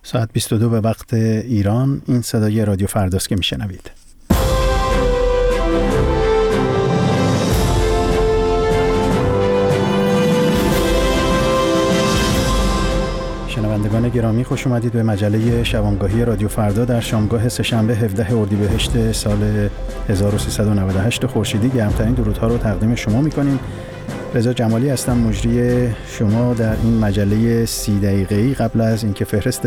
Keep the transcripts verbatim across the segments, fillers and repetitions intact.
ساعت بیست و دو به وقت ایران. این صدای رادیو فرداست که میشنوید. شنوندگان گرامی، خوش اومدید به مجله شبانگاهی رادیو فردا در شامگاه سه‌شنبه هفدهم اردیبهشت سال هزار و سیصد و نود و هشت خورشیدی. گرمترین درودها رو تقدیم شما میکنیم. رضا جمالی هستم، مجری شما در این مجله سی دقیقه‌ای. قبل از اینکه فهرست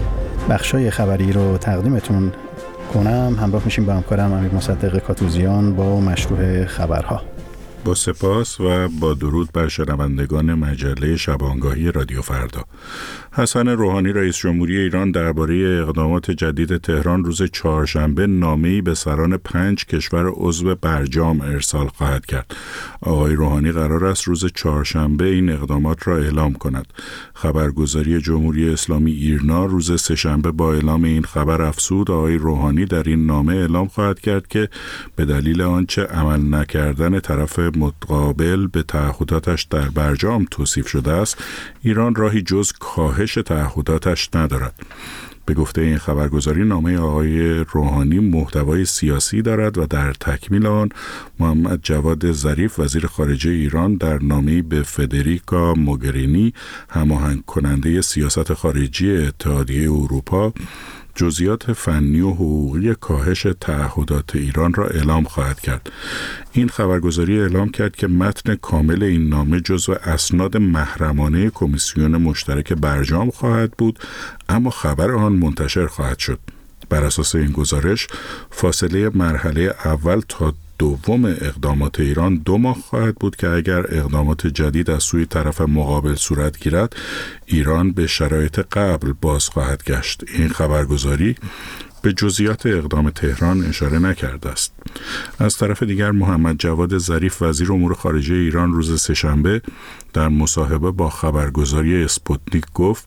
بخشای خبری رو تقدیمتون کنم، همراه میشیم با همکارم امیر مصدق کاتوزیان با مشروع خبرها. با سپاس و با درود بر شنوندگان مجله شبانگاهی رادیو فردا. حسن روحانی رئیس جمهوری ایران درباره اقدامات جدید تهران روز چهارشنبه نامه‌ای به سران پنج کشور عضو برجام ارسال خواهد کرد. آقای روحانی قرار است روز چهارشنبه این اقدامات را اعلام کند. خبرگزاری جمهوری اسلامی ایرنا روز سه‌شنبه با اعلام این خبر افزود آقای روحانی در این نامه اعلام خواهد کرد که به دلیل آنچه عمل نکردن طرف متقابل به تعهداتش در برجام توصیف شده است، ایران راهی جز کاهش تعهداتش ندارد. به گفته این خبرگزاری، نامه آقای روحانی محتوای سیاسی دارد و در تکمیل آن محمد جواد ظریف وزیر خارجه ایران در نامه‌ای به فدریکا موگرینی هماهنگ کننده سیاست خارجی اتحادیه اروپا جزئیات فنی و حقوقی کاهش تعهدات ایران را اعلام خواهد کرد. این خبرگزاری اعلام کرد که متن کامل این نامه جزو اسناد محرمانه کمیسیون مشترک برجام خواهد بود، اما خبر آن منتشر خواهد شد. بر اساس این گزارش، فاصله مرحله اول تا دوم اقدامات ایران دو ماه خواهد بود که اگر اقدامات جدید از سوی طرف مقابل صورت گیرد، ایران به شرایط قبل باز خواهد گشت. این خبرگزاری به جزئیات اقدام تهران اشاره نکرده است. از طرف دیگر، محمد جواد ظریف وزیر امور خارجه ایران روز سه‌شنبه در مصاحبه با خبرگزاری اسپوتنیک گفت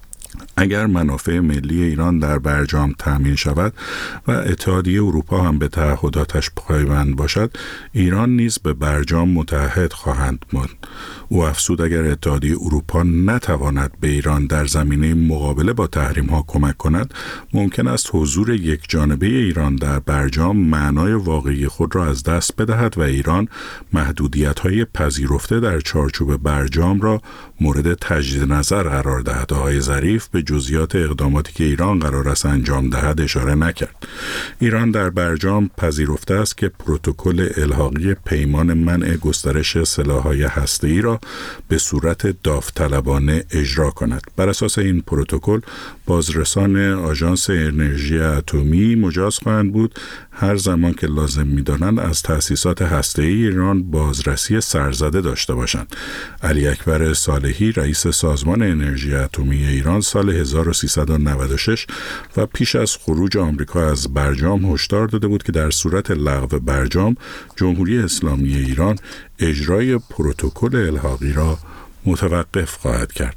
اگر منافع ملی ایران در برجام تامین شود و اتحادیه اروپا هم به تعهداتش پایبند باشد، ایران نیز به برجام متحد خواهند ماند. او افزود اگر اتحادیه اروپا نتواند به ایران در زمینه مقابله با تحریم‌ها کمک کند، ممکن است حضور یک جانبه ایران در برجام معنای واقعی خود را از دست بدهد و ایران محدودیت‌های پذیرفته در چارچوب برجام را مورد تجدید نظر قرار دهد. آقای ظریف به جزئیات اقداماتی که ایران قرار است انجام دهد اشاره نکرد. ایران در برجام پذیرفته است که پروتکل الحاقی پیمان منع گسترش سلاح‌های هسته‌ای را به صورت داوطلبانه اجرا کند. بر اساس این پروتکل، بازرسان آژانس انرژی اتمی مجاز خواهند بود هر زمان که لازم می‌دانند از تأسیسات هسته‌ای ایران بازرسی سرزده داشته باشند. علی اکبر صالحی رئیس سازمان انرژی اتمی ایران سال هزار و سیصد و نود و شش و پیش از خروج آمریکا از برجام هشدار داده بود که در صورت لغو برجام، جمهوری اسلامی ایران اجرای پروتکل الحاقی را متوقف خواهد کرد.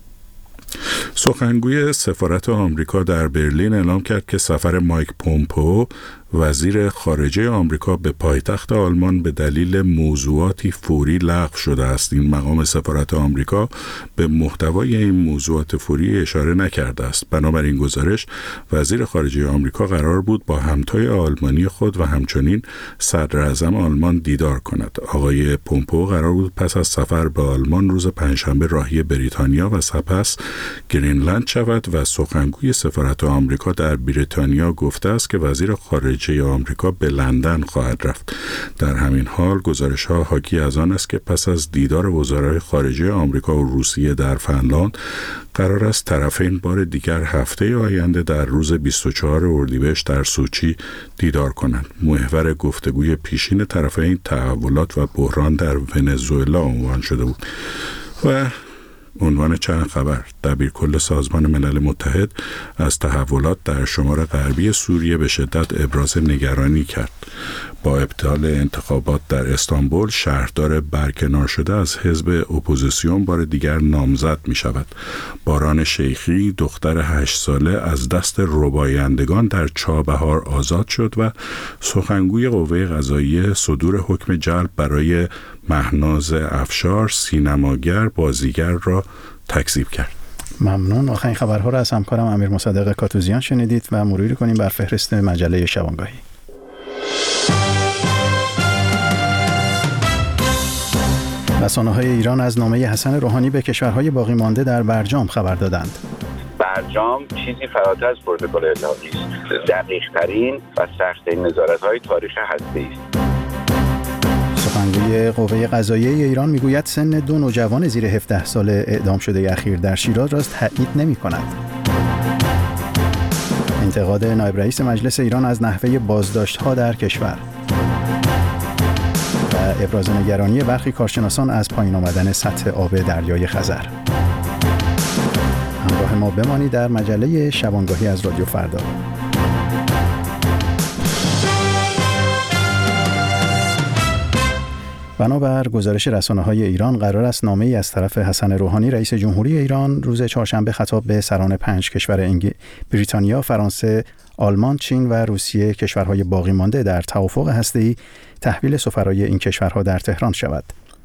سخنگوی سفارت آمریکا در برلین اعلام کرد که سفر مایک پومپئو وزیر خارجه آمریکا به پایتخت آلمان به دلیل موضوعاتی فوری لغو شده است. این مقام سفارت آمریکا به محتوای این موضوعات فوری اشاره نکرده است. بنابراین گزارش، وزیر خارجه آمریکا قرار بود با همتای آلمانی خود و همچنین صدر اعظم آلمان دیدار کند. آقای پومپئو قرار بود پس از سفر به آلمان روز پنجشنبه راهی بریتانیا و سپس گرینلند شود و سخنگوی سفارت آمریکا در بریتانیا گفته است که وزیر خارجه آمریکا به لندن خواهد رفت. در همین حال گزارش‌ها حاکی از آن است که پس از دیدار وزرای خارجه آمریکا و روسیه در فنلاند، قرار است طرفین بار دیگر هفته آینده در روز بیست و چهارم اردیبهشت در سوچی دیدار کنند. محور گفتگوی پیشین طرفین تحولات و بحران در ونزوئلا عنوان شده بود. و عنوان چند خبر: دبیرکل سازمان ملل متحد از تحولات در شمال غربی سوریه به شدت ابراز نگرانی کرد. با ابطال انتخابات در استانبول، شهردار برکنار شده از حزب اپوزیسیون بار دیگر نامزد می شود. باران شیخی، دختر هشت ساله، از دست ربایندگان در چابهار آزاد شد و سخنگوی قوه قضاییه صدور حکم جلب برای مهناز افشار، سینماگر، بازیگر را تکذیب کرد. ممنون. آخرین خبرها را از همکارم امیر مصدق کاتوزیان شنیدید و مروری کنیم بر فهرست مجله شبانگاهی. رسانه‌های ایران از نامه حسن روحانی به کشورهای باقی مانده در برجام خبر دادند. برجام چیزی فراتر از پروتکل الحاقی است. دقیق‌ترین و سخت‌ترین نظارت‌های تاریخ هسته‌ای است. سخنگوی قوه قضاییه ایران میگوید سن دو نوجوان زیر هفده سال اعدام شده اخیر در شیراز را تایید نمی‌کند. انتقاد نایب رئیس مجلس ایران از نحوه بازداشت‌ها در کشور و ابراز نگرانی برخی کارشناسان از پایین آمدن سطح آب دریای خزر. همراه ما بمانید در مجله شبانگاهی از رادیو فردا. بنابر گزارش رسانه‌های ایران قرار است نامه‌ای از طرف حسن روحانی رئیس جمهوری ایران روز چهارشنبه خطاب به سران پنج کشور انگ... بریتانیا، فرانسه، آلمان، چین و روسیه کشورهای باقی مانده در توافق هسته‌ای تحویل سفرای این کشورها در تهران شود.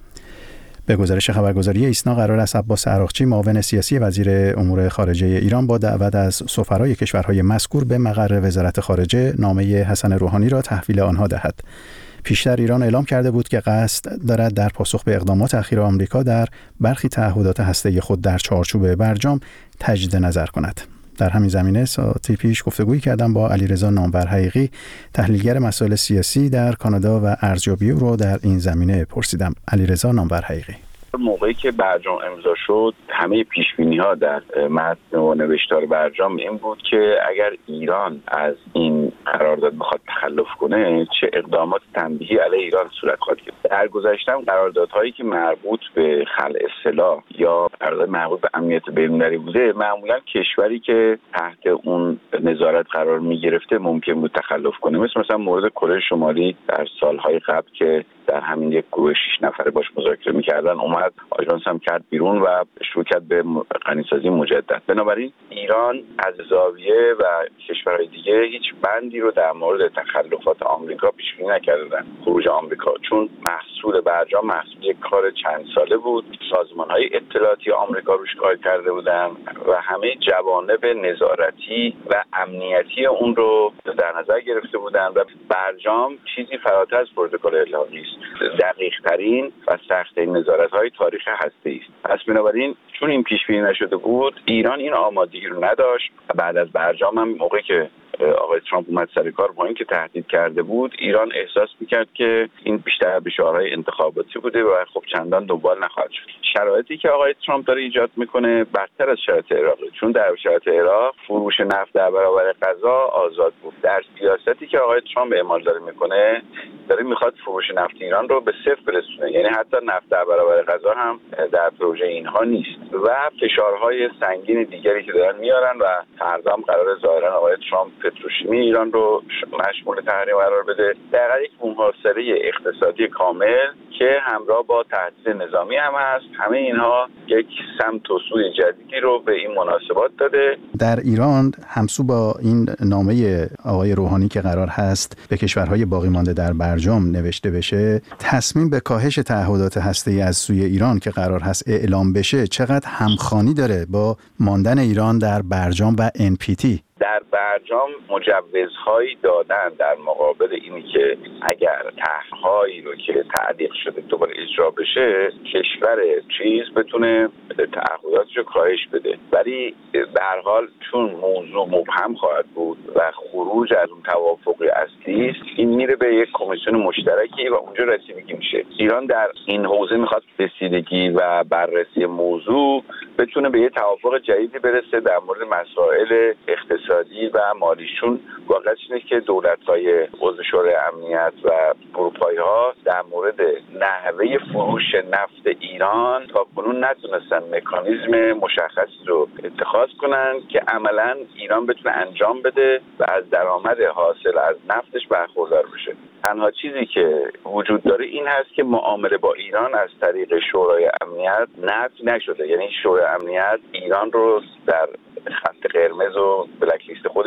به گزارش خبرگزاری ایسنا قرار است عباس عراقچی معاون سیاسی وزیر امور خارجه ایران با دعوت از سفرای کشورهای مذکور به مقر وزارت خارجه نامه حسن روحانی را تحویل آنها دهد. پیشتر ایران اعلام کرده بود که قصد دارد در پاسخ به اقدامات اخیر آمریکا در برخی تعهدات هسته‌ای خود در چارچوب برجام تجدید نظر کند. در همین زمینه ساعتی پیش گفتگویی کردم با علیرضا نامور حقیقی، تحلیلگر مسائل سیاسی در کانادا و ارزیابی رو در این زمینه پرسیدم. علیرضا نامور حقیقی: موقعی که برجام امضا شد همه پیش‌بینی‌ها در متن و نوشتار برجام این بود که اگر ایران از این قرارداد بخواد تخلف کنه چه اقدامات تنبیهی علیه ایران صورت خواهد گرفت. در گذشته قراردادهایی که مربوط به خلع سلاح یا قرارداد مربوط به امنیت بین‌المللی بوده معمولا کشوری که تحت اون نظارت قرار می‌گرفته ممکن بود تخلف کنه، مثل مثلا مورد کره شمالی در سال‌های قبل که در همین یک گروه شش نفره باش مذاکره می‌کردن، اومد آژانس هم کرد بیرون و شروع کرد به غنیسازی مجدد. بنابراین ایران از زاویه و کشورهای دیگه هیچ بندی رو در مورد تخلفات آمریکا پیش بینی نکردن، خروج آمریکا، چون محصول برجام محصول یک کار چند ساله بود. سازمان‌های اطلاعاتی آمریکا روش کار کرده بودن و همه جوانب نظارتی و امنیتی اون رو در نظر گرفته بودن و برجام چیزی فراتر از پروتکل الحاقی است. دقیق‌ترین و سخت‌ترین نظارت‌های تاریخ هسته‌ای است. پس بنابراین چون این پیش بینی نشده بود، ایران این آمادگی رو نداشت و بعد از برجام هم موقعی که آقای ترامپ اومد سر کار با اینکه تهدید کرده بود، ایران احساس می‌کرد که این بیشتر به شعارهای انتخاباتی بوده و خب چندان دنبال نخواهد شد. شرایطی که آقای ترامپ داره ایجاد میکنه بدتر از شرایط عراق، چون در شرایط عراق فروش نفت در برابر غذا آزاد بود. در سیاستی که آقای ترامپ اعمال داره میکنه، داره میخواد فروش نفت ایران رو به صفر برسونه، یعنی حتی نفت در برابر غذا هم در پروژه اینها نیست و فشارهای سنگین دیگری که دارن میارن و فردا هم قرار ظاهرا آقای ترامپ پتروشیمی ایران رو مشمول تحریم قرار بده. در یک محاصره اقتصادی کامل که همراه با تهدید نظامی هم هست. همه اینها یک سمت و سوی جدیدی رو به این مناسبات داده. در ایران همسو با این نامه آقای روحانی که قرار هست به کشورهای باقی مانده در برجام نوشته بشه، تصمیم به کاهش تعهدات هسته‌ای از سوی ایران که قرار هست اعلام بشه چقدر همخوانی داره با ماندن ایران در برجام و ان پی تی؟ در برجام مجوزهایی دادن در مقابل اینی که اگر طرح‌هایی رو که تعلیق شده دوباره اجرا بشه، کشور چیز بتونه تعهداتش رو کاهش بده. ولی به هر حال چون موضوع مبهم خواهد بود و خروج از اون توافق اصلی است، این میره به یک کمیسیون مشترکی و اونجا رسیدگی میشه. ایران در این حوزه میخواد رسیدگی و بررسی موضوع بتونه به یه توافق جدیدی برسه در مورد مسائل اقتصادی و مالیشون. واقعیتش اینه که دولت‌های عضو شورای امنیت و اروپایی‌ها در مورد نحوه فروش نفت ایران تاکنون نتونستن مکانیزم مشخصی رو اتخاذ کنن که عملاً ایران بتونه انجام بده و از درآمد حاصل از نفتش برخوردار بشه. تنها چیزی که وجود داره این هست که معامله با ایران از طریق شورای امنیت نفی نشده، یعنی شورای امنیت ایران رو در خط قرمز و بلک لیست خودش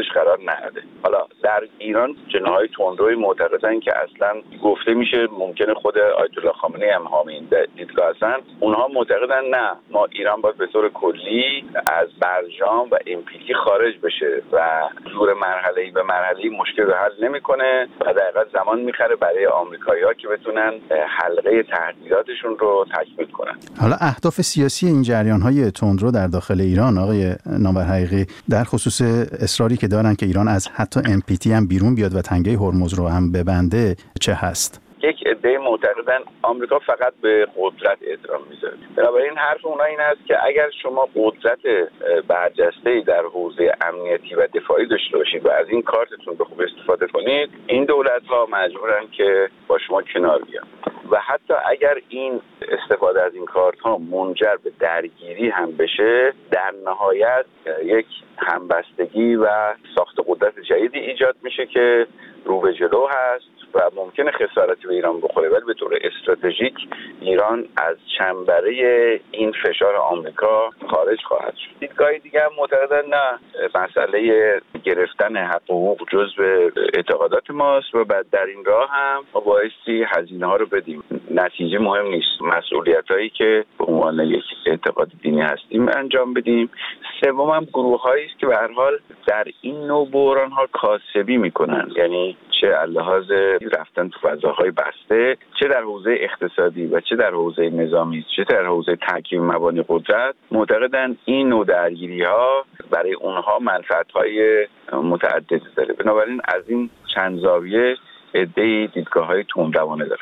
خودش قرار نده. حالا در ایران جناهای تندروی معتقدن که اصلا گفته میشه ممکنه خود آیت الله خامنه‌ای هم حامی این دیدگاه هستن. اونها معتقدن نه، ما ایران باید به طور کلی از برجام و ام پی تی خارج بشه و زور مرحله‌ای به مرحله‌ای مشکل رو حل نمی‌کنه و دقیقاً زمان می‌خره برای آمریکایی‌ها که بتونن حلقه تهدیداتشون رو تکمیل کنن. حالا اهداف سیاسی این جریان‌های تندرو در داخل ایران آقای نامور حقیقی در خصوص اصراری که دارن که ایران از حتی ام پی تی هم بیرون بیاد و تنگه هرمز رو هم ببنده چه هست؟ یک عده معتقدن آمریکا فقط به قدرت احترام میذاره. بنابراین حرف اونها این است که اگر شما قدرت برجسته‌ای در حوزه امنیتی و دفاعی داشته باشید و از این کارتتون به خوب استفاده کنید، این دولت‌ها مجبورن که با شما کنار بیان و حتی اگر این استفاده از این کارت‌ها منجر به درگیری هم بشه، در نهایت یک همبستگی و ساخت قدرت جدیدی ایجاد میشه که رو به جلو هست و ممکنه خسارتی به ایران بخوره، ولی به طور استراتژیک ایران از چنبره این فشار آمریکا خارج خواهد شد. دیدگاه دیگه هم معتقدن نه، مسئله گرفتن حق و حقوق جزء اعتقادات ماست و بعد در این راه هم ما بایستی هزینه ها رو بدیم. نتیجه مهم نیست، مسئولیتایی که به عنوان یک اعتقاد دینی هستیم انجام بدیم. سوم هم گروه‌هایی است که به هر حال در این نوع بحران ها کاسبی میکنن، یعنی چه لحاظ رفتن تو فضاهای بسته، چه در حوزه اقتصادی و چه در حوزه نظامی، چه در حوزه تحکیم مبانی قدرت، معتقدن این نوع درگیری‌ها برای اونها منفعت‌های متعددی داره. بنابراین از این چند زاویه عده‌ای دیدگاه‌های تندروانه دارن.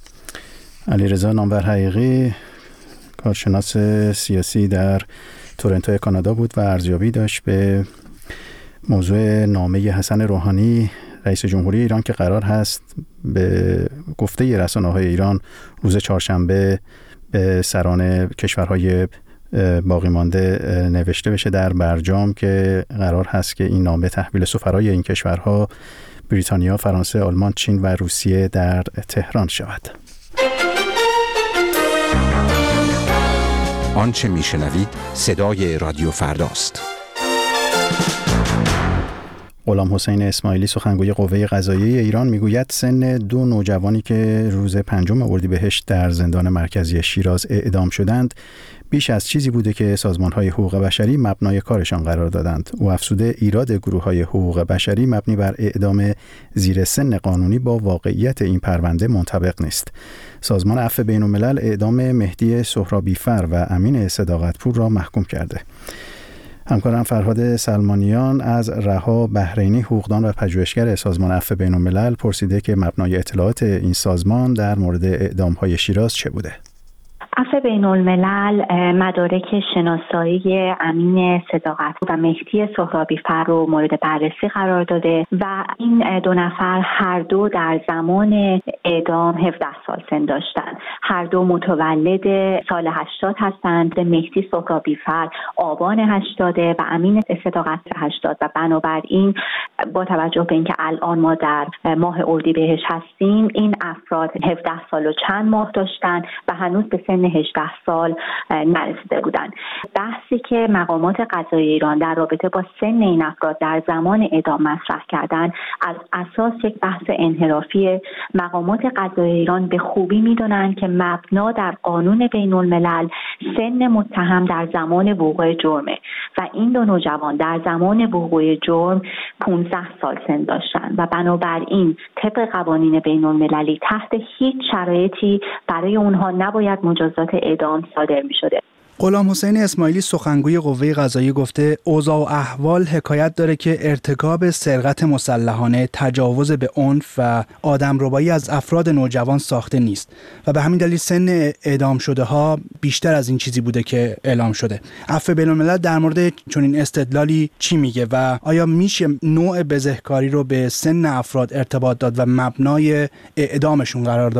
علیرضا نامور حقیقی، کارشناس سیاسی در تورنتو کانادا بود و ارزیابی داشت به موضوع نامه حسن روحانی رئیس جمهوری ایران که قرار هست به گفته رسانه‌های ایران روز چهارشنبه به سران کشورهای باقی مانده نوشته بشه در برجام، که قرار هست که این نامه تحویل سفرای این کشورها بریتانیا، فرانسه، آلمان، چین و روسیه در تهران شود. آنچه میشنوید صدای رادیو فرداست. غلام حسین اسماعیلی، سخنگوی قوه قضاییه ایران، میگوید سن دو نوجوانی که روز پنجم اردیبهشت در زندان مرکزی شیراز اعدام شدند بیش از چیزی بوده که سازمان‌های حقوق بشری مبنای کارشان قرار دادند. او افزوده ایراد گروه‌های حقوق بشری مبنی بر اعدام زیر سن قانونی با واقعیت این پرونده منطبق نیست. سازمان عفو بین‌الملل اعدام مهدی سهرابیفر و امین صداقتپور را محکوم کرده. همکارم فرهاد سلمانیان از رها بحرینی، حقوقدان و پژوهشگر سازمان عفو بین‌الملل، پرسیده که مبنای اطلاعات این سازمان در مورد اعدام‌های شیراز چه بوده؟ عفو بین‌الملل مدارک شناسایی امین صداقتپور و مهدی سهرابیفر رو مورد بررسی قرار داده و این دو نفر هر دو در زمان اعدام هفده سال سن داشتند. هر دو متولد سال هشتاد هستند. مهدی سهرابیفر آبان هشتاد و امین صداقتپور هشتاد و بنابراین با توجه به اینکه الان ما در ماه اردیبهشت هستیم، این افراد هفده سال و چند ماه داشتند و هنوز به سن هجده سال نرسیده بودند. بحثی که مقامات قضایی ایران در رابطه با سن این افراد در زمان اعدام مطرح کردن از اساس یک بحث انحرافی. مقامات قضایی ایران به خوبی میدونن که مبنا در قانون بین الملل سن متهم در وقوع وقوع جرمه و این دو نوجوان در زمان وقوع جرم پانزده سال سن داشتن و بنابراین طبق قوانین بین المللی تحت هیچ شرایطی برای اونها نباید مجازات اعدام صادر می شده. غلام حسین اسماعیلی، سخنگوی قوه قضاییه، گفته اوضاع و احوال حکایت داره که ارتکاب سرقت مسلحانه، تجاوز به عنف و آدمربایی از افراد نوجوان ساخته نیست و به همین دلیل سن اعدام شده ها بیشتر از این چیزی بوده که اعلام شده. عفو بین‌الملل در مورد چنین استدلالی چی میگه و آیا میشه نوع بزهکاری رو به سن افراد ارتباط داد و مبنای اعدامشون قرار داد؟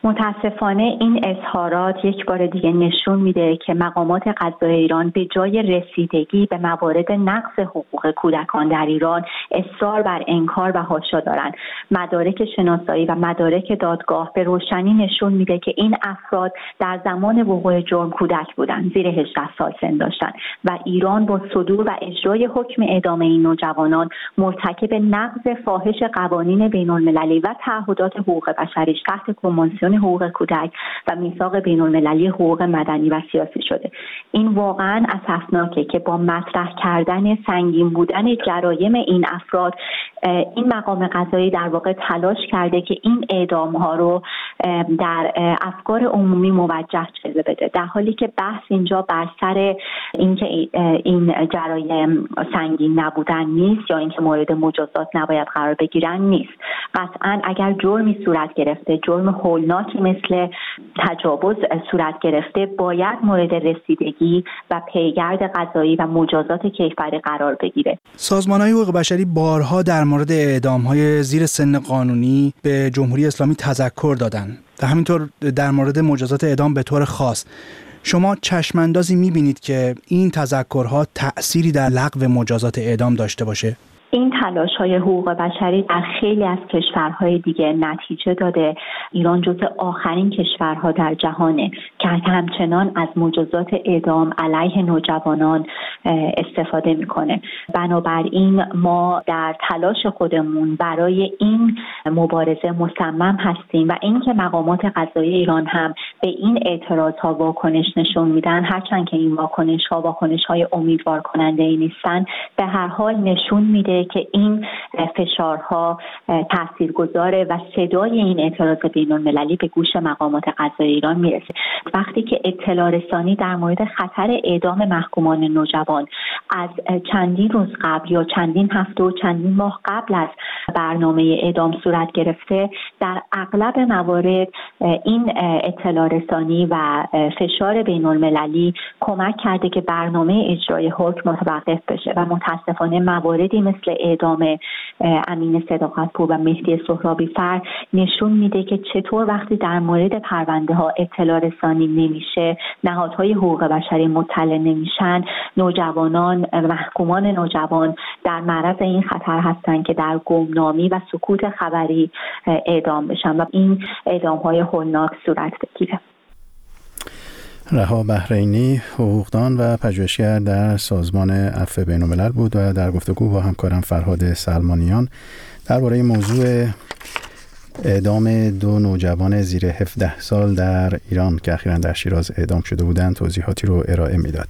متاسفانه این اظهارات یک بار دیگه نشون میده که مقامات قضایی ایران به جای رسیدگی به موارد نقض حقوق کودکان در ایران اصرار بر انکار و حاشا دارن. مدارک شناسایی و مدارک دادگاه به روشنی نشون میده که این افراد در زمان وقوع جرم کودک بودن، زیر هجده سال سن داشتن و ایران با صدور و اجرای حکم اعدام این نوجوانان مرتکب نقض فاحش قوانین بین‌المللی و تعهدات حقوق بشری تحت کنوانسیون حقوق کودک و میثاق بین‌المللی حقوق مدنی و سیاسی شده. این واقعا اسفناکه که با مطرح کردن سنگین بودن جرایم این افراد این مقام قضایی در واقع تلاش کرده که این اعدام ها رو در افکار عمومی موجه جلوه بده، در حالی که بحث اینجا بر سر اینکه این جرایم سنگین نبودن نیست یا اینکه مورد مجازات نباید قرار بگیرن نیست. قطعا اگر جرمی صورت گرفته، جرم هولناکی مثل تجاوز صورت گرفته، باید مورد رسیدگی و پیگرد قضایی و مجازات کیفری قرار بگیره. سازمان‌های حقوق بشری بارها در مورد اعدام‌های زیر سن قانونی به جمهوری اسلامی تذکر دادند و همینطور در مورد مجازات اعدام به طور خاص. شما چشم‌اندازی می‌بینید که این تذکرها تأثیری در لغو مجازات اعدام داشته باشه؟ این تلاش‌های حقوق بشری در خیلی از کشورهای دیگه نتیجه داده. ایران جزو آخرین کشورها در جهانه که همچنان از مجازات اعدام علیه نوجوانان استفاده میکنه. بنابراین ما در تلاش خودمون برای این مبارزه مصمم هستیم و اینکه مقامات قضایی ایران هم به این اعتراض‌ها واکنش نشون میدن، هرچند که این واکنش‌ها واکنش‌های امیدوار کننده ای نیستن، به هر حال نشون میده که این فشارها تاثیرگذاره و صدای این اعتراض بین‌المللی به گوش مقامات قضایی ایران میرسه. وقتی که اطلاع رسانی در مورد خطر اعدام محکومان نوجوان از چندین روز قبل یا چندین هفته و چندین ماه قبل از برنامه اعدام صورت گرفته، در اغلب موارد این اطلاع رسانی و فشار بین‌المللی کمک کرده که برنامه اجرای حکم متوقف بشه و متاسفانه مواردی مثل اعدام امین صداقت‌پور و مهدی سهرابی فر نشون میده که چطور وقتی در مورد پرونده ها اطلاع رسانی نمیشه، نهادهای حقوق بشری مطلع نمیشن، نوجوانان محکومان نوجوان در معرض این خطر هستن که در گمنامی و سکوت خبری اعدام بشن و این اعدام های هولناک صورت بگیره. رها بحرینی، حقوقدان و پژوهشگر در سازمان عفو بین‌الملل بود و در گفتگو با همکارم فرهاد سلمانیان درباره موضوع اعدام دو نوجوان زیر هفده سال در ایران که اخیراً در شیراز اعدام شده بودند توضیحاتی رو ارائه میداد.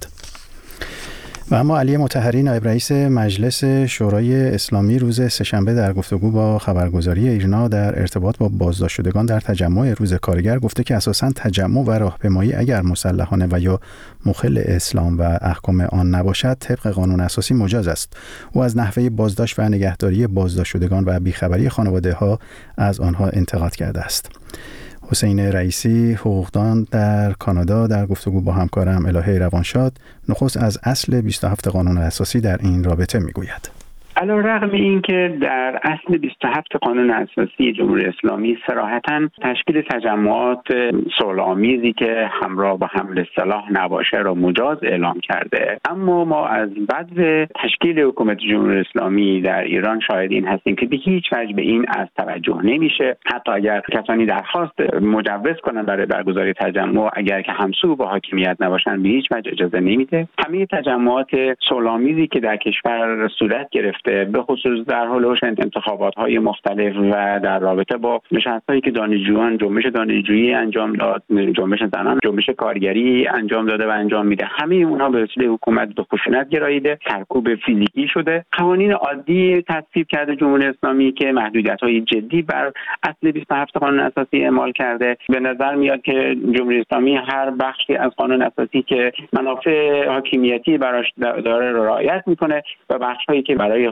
و اما علی مطهری نایب رئیس مجلس شورای اسلامی روز سه‌شنبه در گفتگو با خبرگزاری ایرنا در ارتباط با بازداشت شدگان در تجمع روز کارگر گفته که اساساً تجمع و راهپیمایی اگر مسلحانه و یا مخل اسلام و احکام آن نباشد طبق قانون اساسی مجاز است. او از نحوه بازداشت و نگهداری بازداشت شدگان و بیخبری خانواده‌ها از آنها انتقاد کرده است. حسین رئیسی، حقوقدان در کانادا، در گفتگو با همکارم الهه روانشاد نخست از اصل بیست و هفت قانون اساسی در این رابطه میگوید. علی‌رغم این که در اصل بیست و هفت قانون اساسی جمهوری اسلامی صراحتاً تشکیل تجمعات صلح‌آمیزی که همراه با حمل سلاح نباشه را مجاز اعلام کرده، اما ما از بعد تشکیل حکومت جمهوری اسلامی در ایران شاهد این هستیم که به هیچ وجه به این از توجه نمیشه. حتی اگر کسانی درخواست مجوز کنن برای برگزاری تجمع، اگر که همسو با حاکمیت نباشن به هیچ وجه اجازه نمیده. همه تجمعات صلح‌آمیزی که در کشور صورت گرفته به خصوص در حول انتخابات‌های مختلف و در رابطه با نشست‌هایی که دانشجویان جنبش دانشجویی انجام داد، جنبش زنان، جنبش کارگری انجام داده و انجام میده، همه اونها به وسیله حکومت به خشونت گراییده، سرکوب فیزیکی شده. قوانین عادی تصویب کرده جمهوری اسلامی که محدودیت‌های جدی بر اصل بیست و هفت قانون اساسی اعمال کرده. به نظر میاد که جمهوری اسلامی هر بخشی از قانون اساسی که منافع حاکمیتی براش داره را رعایت میکنه و بخش‌هایی که برای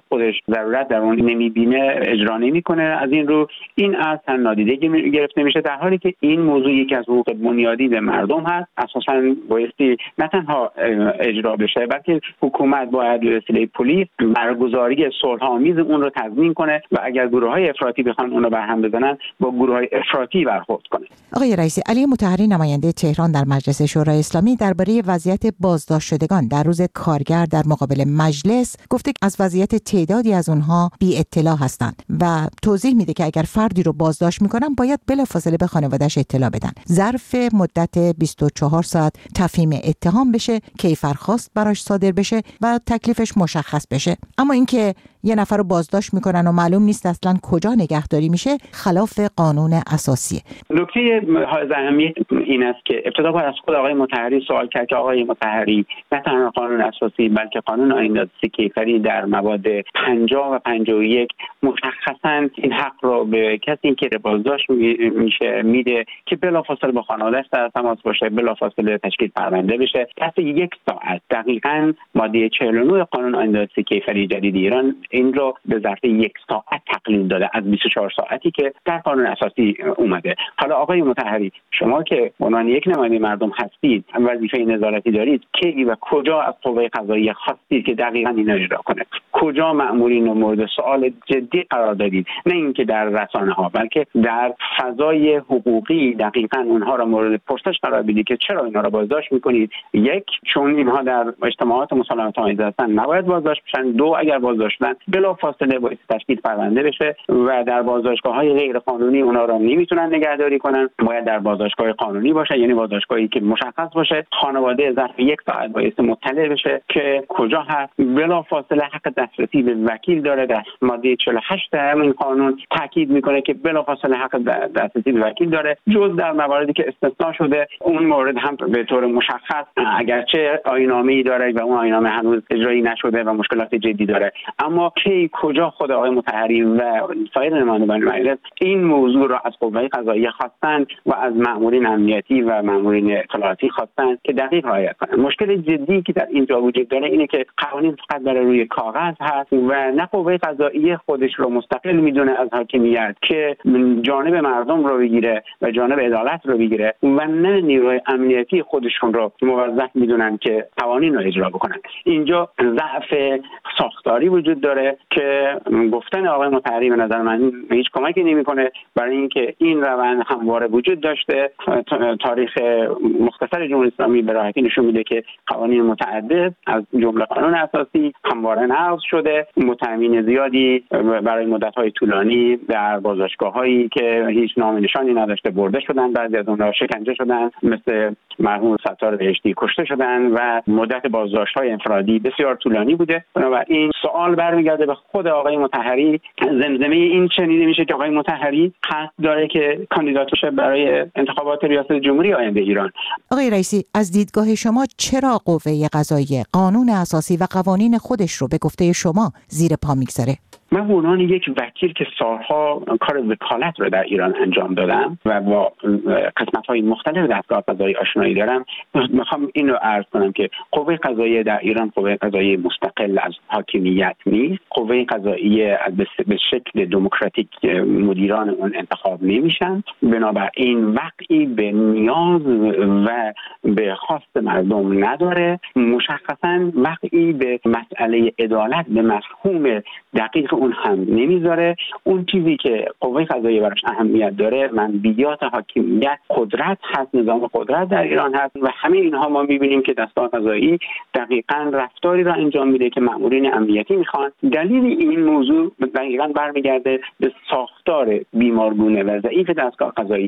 خودش ضرورت در اون نمیبینه اجرا نمیکنه. از این رو این از هم نادیده گرفته میشه، در حالی که این موضوع یکی از حقوق بنیادی مردم هست. اساساً بایستی نه تنها اجرا بشه بلکه حکومت باید به وسیله پلیس برگزاری صلح‌آمیز اون رو تضمین کنه و اگر گروه‌های افراطی بخوان اون رو برهم بزنن با گروه‌های افراطی برخورد کنه. آقای رئیسی، علی مطهری نماینده تهران در مجلس شورای اسلامی درباره وضعیت بازداشت شدگان در روز کارگر در مقابل مجلس گفته که از وضعیت تعدادی از اونها بی اطلاع هستند و توضیح میده که اگر فردی رو بازداشت میکنن باید بلافاصله به خانواده‌اش اطلاع بدن. ظرف مدت بیست و چهار ساعت تفهیم اتهام بشه، کیفرخواست براش صادر بشه و تکلیفش مشخص بشه. اما اینکه یه نفر رو بازداشت میکنن و معلوم نیست اصلا کجا نگهداری میشه خلاف قانون اساسیه. نکته حائز اهمیت این است که ابتدا باید از خود آقای مطهری سوال کرد که آقای مطهری نه تنها قانون اساسی بلکه قانون آیین دادرسی کیفری در مواد پنجاه و پنجاه و یک مشخصاً این حق رو به کسی که بازداشت میشه میده که بلافاصله با خانواده‌اش در تماس باشه، بلافاصله تشکیل پرونده بشه. پس یک ساعت دقیقاً ماده چهل و نه قانون آیین دادرسی کیفری جدید ایران این رو به ظرف یک ساعت تقلیل داده از بیست و چهار ساعتی که در قانون اساسی اومده. حالا آقای مطهری، شما که به عنوان یک نماینده مردم هستید، وظیفه نظارتی دارید، کی و کجا از قوه قضاییه خواستید که دقیقاً اینا اجرا کنه؟ کجا مأمورین رو مورد سوال جدی قرار دادید؟ نه اینکه در رسانه‌ها بلکه در فضای حقوقی دقیقاً اونها را مورد پرسش قرار بدید که چرا اینا را بازداشت می‌کنید؟ یک، چون اینها در اجتماعات مسالمت آمیز هستن نباید بازداشت بشن. دو، اگر بازداشت شدن بلافاصله باید تشکیل پرونده بشه و در بازداشتگاه‌های غیر قانونی اونا را نمیتونن نگهداری کنن، باید در بازداشتگاه قانونی باشه، یعنی بازداشتگاهی که مشخص باشه. خانواده ظرف یک ساعت باید مطلع بشه که کجا هست. بلافاصله حق دسترسی به وکیل داره. در ماده چهل و هشت همین قانون تاکید میکنه که بلافاصله حق دسترسی به وکیل داره، جز در مواردی که استثناء شده. اون مورد هم به طور مشخص اگرچه آیین‌نامه‌ای داره و اون آیین‌نامه هنوز اجرایی نشده و مشکلات جدی داره، اما کی کجا خود آقای مطهری و سایر نمایندگان مجلس این موضوع را از قوه قضاییه خواستند و از مأمورین امنیتی و مأمورین اطلاعاتی خواستند که دقیق رعایت کنند. مشکل جدی که در اینجا وجود داره اینه که قوانین فقط برای روی کاغذ هست و نه قوه قضاییه خودش رو مستقل میدونه از حاکمیت که جانب مردم رو بگیره و جانب عدالت رو بگیره و نه نیروی امنیتی خودشون رو موظف میدونن که قوانین رو اجرا بکنن. اینجا ضعف ساختاری وجود داره که گفتن آقای مطهری به نظر من هیچ کمکی نمیکنه برای اینکه این روند همواره وجود داشته. تاریخ مختصر جمهوری اسلامی به راحتی نشون میده که قوانین متعدد از جمله قانون اساسی همواره نقض شده. متهمین زیادی برای مدت‌های طولانی در بازداشتگاه‌هایی که هیچ نام نشانی نداشته برده شدن، بعضی از اونها شکنجه شدن، مثل مرحوم ستار بهشتی کشته شدن و مدت بازداشت‌های انفرادی بسیار طولانی بوده. بنابراین سوال برمیگرده به خود آقای مطهری. زمزمه این شنیده میشه که آقای مطهری قصد داره که کاندیدات بشه برای انتخابات ریاست جمهوری آینده ایران. آقای رئیسی، از دیدگاه شما چرا قوه قضاییه قانون اساسی و قوانین خودش رو به گفته شما زیر پا میگذاره؟ من به عنوان یک وکیل که سالها کار وکالت رو در ایران انجام دادم و با قسمت‌های مختلف دستگاه قضایی آشنایی دارم، میخوام این رو عرض کنم که قوه قضاییه در ایران قوه قضاییه مستقل از حاکمیت نیست. قوه قضاییه به شکل دموکراتیک مدیران اون انتخاب نمیشن، بنابراین وقتی به نیاز و به خواست مردم نداره. مشخصاً وقتی به مسئله عدالت به مفهوم دقیق اون هم نمیذاره. اون چیزی که قوه قضاییه براش اهمیت داره منبیات حاکمیت، قدرت هست، نظام قدرت در ایران هست و همه اینها ما میبینیم که دستگاه قضایی دقیقاً رفتاری را انجام میده که مأمورین امنیتی میخوان. دلیل این موضوع دقیقاً برمیگرده به ساختار بیمارگونه و ضعیف دستگاه قضایی.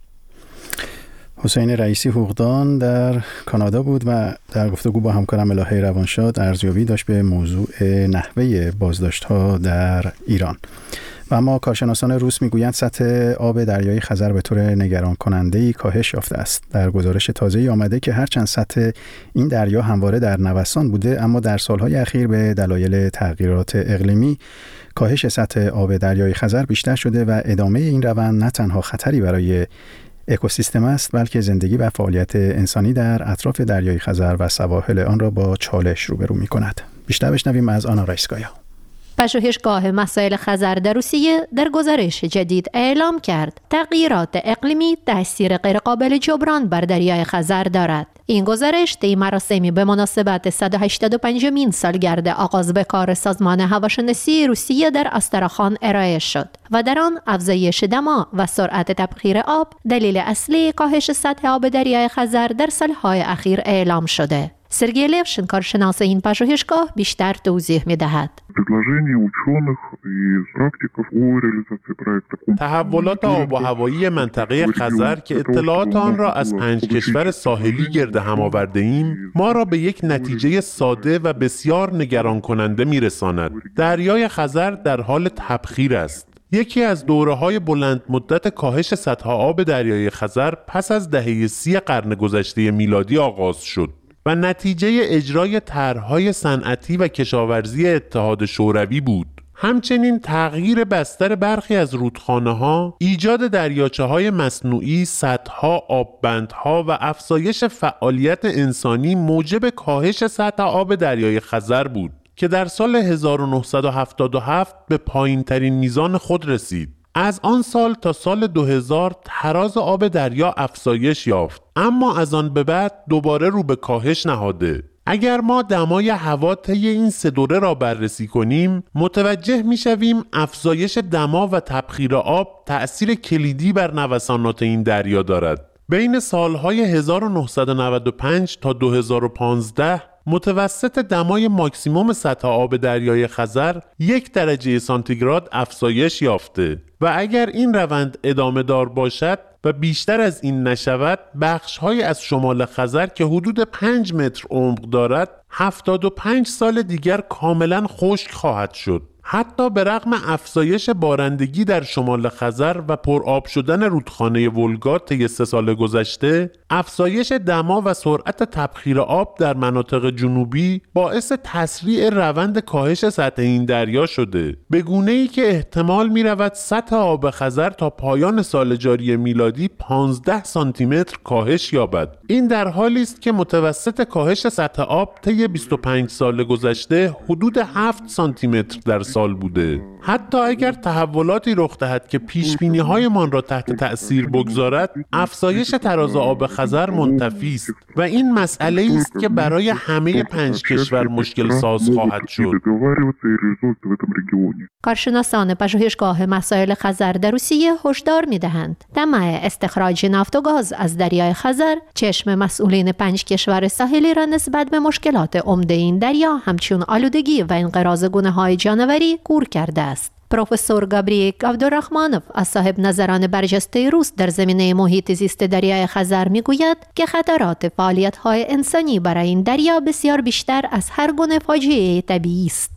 حسین رئیسی حقوقدان در کانادا بود و در گفتگو با همکارم الهه روانشاد ارزیابی داشت به موضوع نحوه بازداشت‌ها در ایران. و اما کارشناسان روس میگویند سطح آب دریای خزر به طور نگران کننده‌ای کاهش یافته است. در گزارش تازه‌ای آمده که هرچند سطح این دریا همواره در نوسان بوده، اما در سالهای اخیر به دلایل تغییرات اقلیمی کاهش سطح آب دریای خزر بیشتر شده و ادامه این روند نه تنها خطری برای اکوسیستم است بلکه زندگی و فعالیت انسانی در اطراف دریای خزر و سواحل آن را با چالش روبرو می‌کند. بیشتر بشنویم از آنا رایسکایا. پژوهشگاه مسائل خزر در روسیه در گزارش جدید اعلام کرد تغییرات اقلیمی تأثیر غیرقابل جبران بر دریای خزر دارد. این گزارش طی مراسمی به مناسبت صد و هشتاد و پنجمین سالگرد آغاز به کار سازمان هواشناسی روسیه در استراخان ارائه شد و در آن افزایش دما و سرعت تبخیر آب دلیل اصلی کاهش سطح آب دریای خزر در سالهای اخیر اعلام شده. سرگئی لوشن، کارشناس این پژوهشگاه، بیشتر توضیح می‌دهد. تحولات آب و هوایی منطقه خزر که اطلاعات آن را از پنج کشور ساحلی گرد هم آورده ایم، ما را به یک نتیجه ساده و بسیار نگران کننده می‌رساند. دریای خزر در حال تبخیر است. یکی از دوره‌های بلند مدت کاهش سطح آب دریای خزر پس از دهه سی قرن گذشته میلادی آغاز شد و نتیجه اجرای طرح‌های صنعتی و کشاورزی اتحاد شوروی بود. همچنین تغییر بستر برخی از رودخانه‌ها، ایجاد دریاچه‌های مصنوعی، سدها، آببندها و افزایش فعالیت انسانی موجب کاهش سطح آب دریای خزر بود که در سال هزار و نهصد و هفتاد و هفت به پایین‌ترین میزان خود رسید. از آن سال تا سال دو هزار تراز آب دریا افزایش یافت، اما از آن به بعد دوباره رو به کاهش نهاده. اگر ما دمای هوا طی این سه دوره را بررسی کنیم، متوجه می‌شویم افزایش دما و تبخیر آب تأثیر کلیدی بر نوسانات این دریا دارد. بین سالهای هزار و نهصد و نود و پنج تا دو هزار و پانزده متوسط دمای ماکسیموم سطح آب دریای خزر یک درجه سانتیگراد افزایش یافته و اگر این روند ادامه دار باشد و بیشتر از این نشود، بخش‌های از شمال خزر که حدود پنج متر عمق دارد، هفتاد و پنج سال دیگر کاملا خشک خواهد شد. حتی به رغم افزایش بارندگی در شمال خزر و پرآب شدن رودخانه ولگا طی سه سال گذشته، افزایش دما و سرعت تبخیر آب در مناطق جنوبی باعث تسریع روند کاهش سطح این دریا شده، به گونه‌ای که احتمال می‌رود سطح آب خزر تا پایان سال جاری میلادی پانزده سانتی متر کاهش یابد. این در حالی است که متوسط کاهش سطح آب طی بیست و پنج سال گذشته حدود هفت سانتی متر در سال بوده. حتی اگر تحولاتی رخ دهد که پیش‌بینی‌هایمان را تحت تأثیر بگذارد، افزایش تراز آب خزر منتفی است و این مسئله است که برای همه پنج کشور مشکل ساز خواهد شد. کارشناسان پژوهشگاه مسائل خزر در روسیه هشدار می‌دهند طمع استخراج نفت و گاز از دریای خزر چشم مسئولین پنج کشور ساحلی را نسبت به مشکلات عمده این دریا همچون آلودگی و انقراض گونه‌های جانوری کور کرده است. پروفسور گابریک عبدالرحمانوف از صاحب نظران برجسته روس در زمینه محیط زیست دریای خزر میگوید که خطرات فعالیت‌های انسانی برای این دریا بسیار بیشتر از هر گونه فاجعه طبیعی است.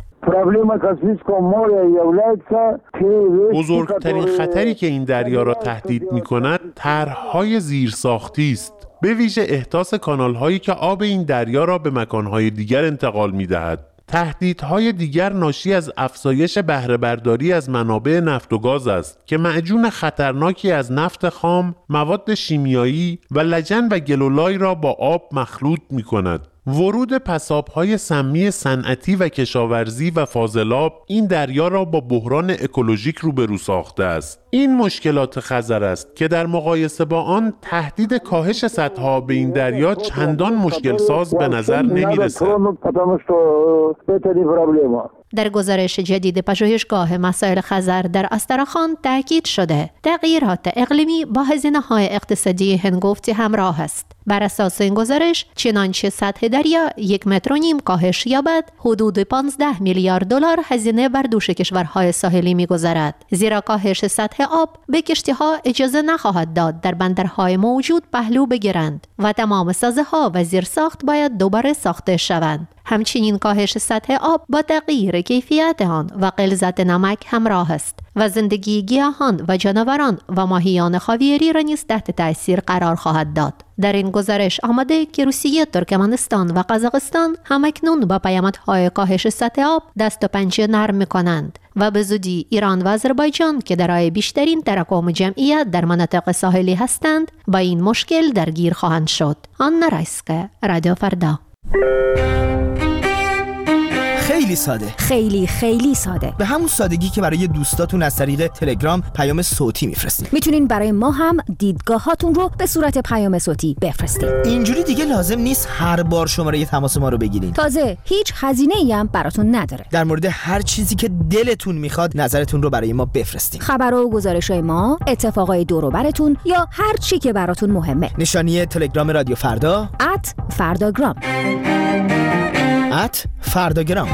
بزرگترین خطری که این دریا را تهدید می‌کند طرح‌های زیرساختی است، به ویژه احداث کانال‌هایی که آب این دریا را به مکان‌های دیگر انتقال می‌دهد. تهدیدهای دیگر ناشی از افزایش بهره برداری از منابع نفت و گاز است که معجون خطرناکی از نفت خام، مواد شیمیایی و لجن و گلولای را با آب مخلوط می‌کند. ورود پساب‌های سمی صنعتی و کشاورزی و فاضلاب این دریا را با بحران اکولوژیک روبرو ساخته است. این مشکلات خزر است که در مقایسه با آن تهدید کاهش سطح آب این دریا چندان مشکل ساز به نظر نمی‌رسد. در گزارش جدید پژوهشگاه مسائل خزر در استراخان تاکید شده تغییرات اقلیمی با هزینه‌های اقتصادی هنگفتی همراه است. بر اساس این گزارش چنانچه سطح دریا یک متر و نیم کاهش یابد، حدود پانزده میلیارد دلار هزینه بر دوش کشورهای ساحلی می‌گذرد، زیرا کاهش سطح آب به کشتی‌ها اجازه نخواهد داد در بندرهای موجود پهلو بگیرند و تمام سازه‌ها و زیرساخت باید دوباره ساخته شوند. همچنین کاهش سطح آب با تغییر کیفیت آن و غلظت نمک همراه است و زندگی گیاهان و جانوران و ماهیان خاویاری را نیز تحت تأثیر قرار خواهد داد. در این گزارش آمده که روسیه، ترکمنستان و قزاقستان همکنون با پیامدهای کاهش سطح آب دست و پنجه نرم می‌کنند و به زودی ایران و آذربایجان که دارای بیشترین تراکم جمعیت در مناطق ساحلی هستند با این مشکل درگیر خواهند شد. آنا رایسکه، رادیو فردا. خیلی ساده، خیلی خیلی ساده، به همون سادگی که برای دوستاتون از طریق تلگرام پیام صوتی میفرستین. میتونین برای ما هم دیدگاهاتون رو به صورت پیام صوتی بفرستین. اینجوری دیگه لازم نیست هر بار شماره تماس ما رو بگیرین. تازه هیچ هزینه‌ای هم براتون نداره. در مورد هر چیزی که دلتون میخواد نظرتون رو برای ما بفرستین. خبر و گزارش‌های ما، اتفاقای دور و براتون یا هر چی که براتون مهمه. نشانی تلگرام رادیو فردا ات فرداگرام ات فرداگرام.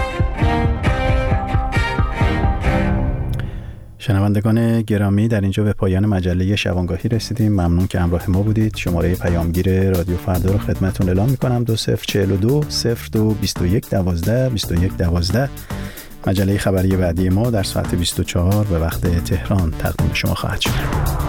شنوندگان گرامی، در اینجا به پایان مجله شبانگاهی رسیدیم. ممنون که همراه ما بودید. شماره پیامگیر رادیو فردا رو خدمتتون اعلام می‌کنم: دو صفر چهل و دو صفر دو بیست و یک دوازده بیست و یک دوازده. مجله خبری بعدی ما در ساعت بیست و چهار به وقت تهران تقدیم شما خواهد شد.